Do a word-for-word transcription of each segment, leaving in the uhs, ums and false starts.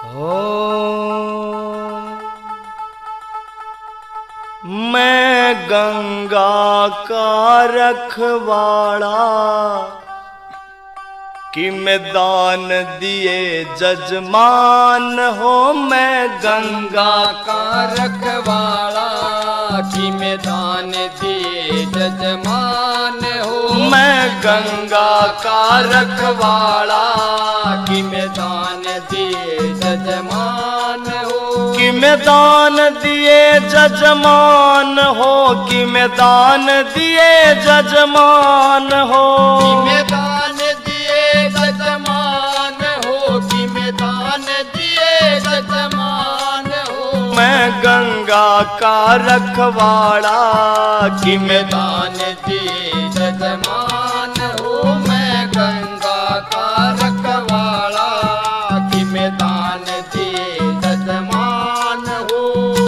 हो मैं गंगा का रखवाड़ा कि मैं दान दिए जजमान हो। मैं गंगा का रखवाड़ा कि मैं दान दिए जजमान हो। मैं गंगा का रखवाड़ा कि मैं दान दिए जजमान हो। कि मैं दान दिए जजमान हो। कि मैं दान दिए जजमान हो। कि मैं दान दिए जजमान हो। कि मैं दान दिए जजमान हो। मैं गंगा का रखवाड़ा कि मैं दान दिए जजमान हो। मैं गंगा का रखवाड़ा कि मैं दान दिए जजमान हो।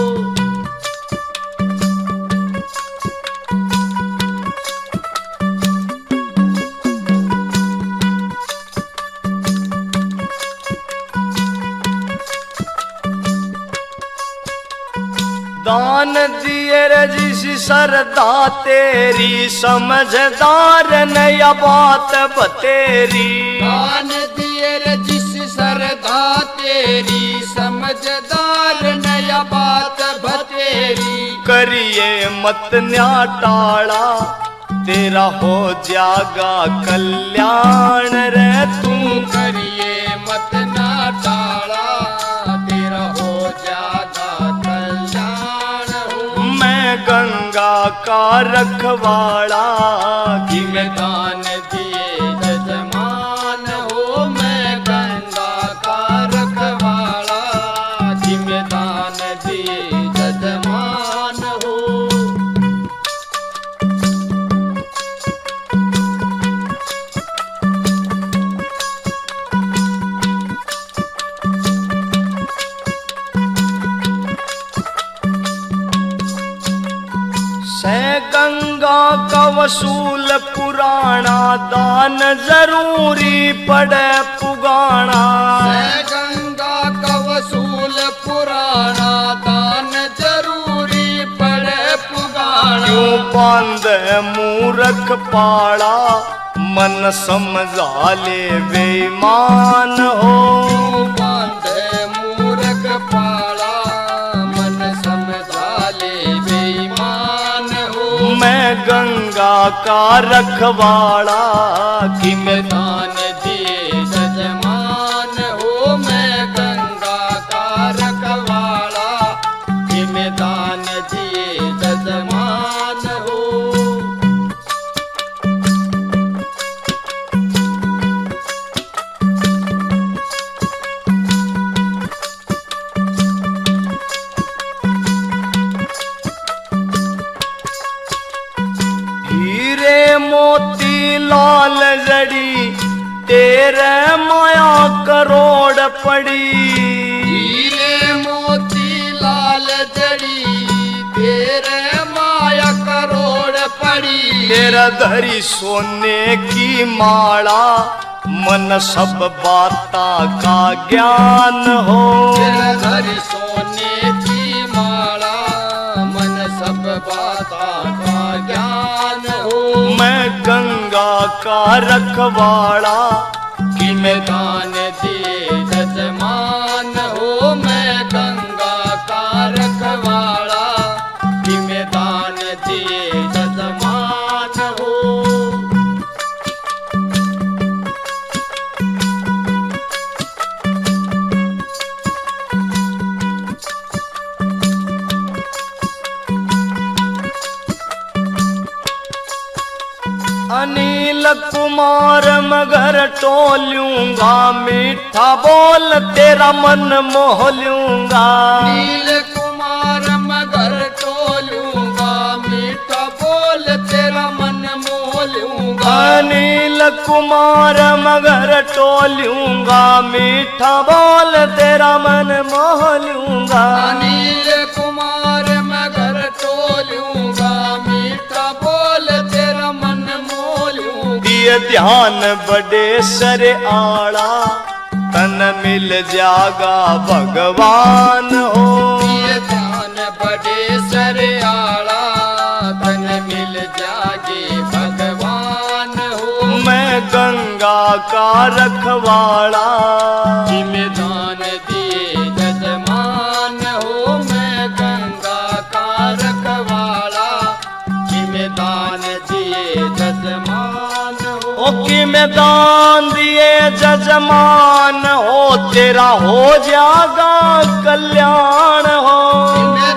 दान दिए रजिस सरदा तेरी समझदार नया बात बतेरी। दान दिए जिस सरदा तेरी समझदार नया बात बतेरी। करिए मत न्याटाड़ा तेरा हो जागा कल्याण रे तू। करिए मत ना टाड़ा तेरा हो जागा कल्याण हो। मैं गंगा का रखवाड़ा कि कि मैं दान दिए जजमान हो। मैं गंगा का रखवाड़ा कि मैं दान दिए जजमान हो। से गंगा का वसूल पुराना दान जरूरी पड़े पुगाना। मैं गंगा का वसूल पुराना दान जरूरी पड़े पुगाना। क्यों बांधे मूरख पाड़ा मन समझा ले बेईमान हो। बांधे मूरख पाड़ा मन समझा ले बेईमान हो। मैं गंगा का रखवाड़ा कि मैं दान दिए जजमान हो। मैं गंगा का रखवाड़ा कि मैं दान दिए जजमान हो। हीरे मोती लाल जड़ी तेरे माया करोड़ पड़ी। हीरे मोती लाल जड़ी तेरे माया करोड़ पड़ी। तेरा धरी सोने की माला मन सब बाता का ज्ञान हो। तेरा धरी सोने की माला मन सब बाता का ज्ञान हो। मैं गंगा का रखवाड़ा कि मैं दान दिए जजमान हो। मैं गंगा का रखवाड़ा कि मैं दान दिए जजमान हो। अनिल कुमार मगर टोलूंगा मीठा बोल तेरा मन मोह लूंगा। नील कुमार मगर टोलूंगा मीठा बोल तेरा मन मोह लूंगा। अनिल कुमार मगर टोलूंगा मीठा बोल तेरा मन मोह लूंगा। अनिल कुमार मगर टोलूंगा मीठा बोल तेरा मन मोह लूंगा। दिए ध्यान बड़े सर आड़ा धन मिल जागा भगवान हो। दिए दान बड़े सरयाला धन मिल जागे भगवान हो। मैं गंगा का रखवाला जिमें दान दिए जजमान हो। मैं गंगा का रखवाला जिमें दान दिए जजमान हो। ओ कि मैं दान दिए जजमान हो, तेरा हो जागा कल्याण हो। जिमें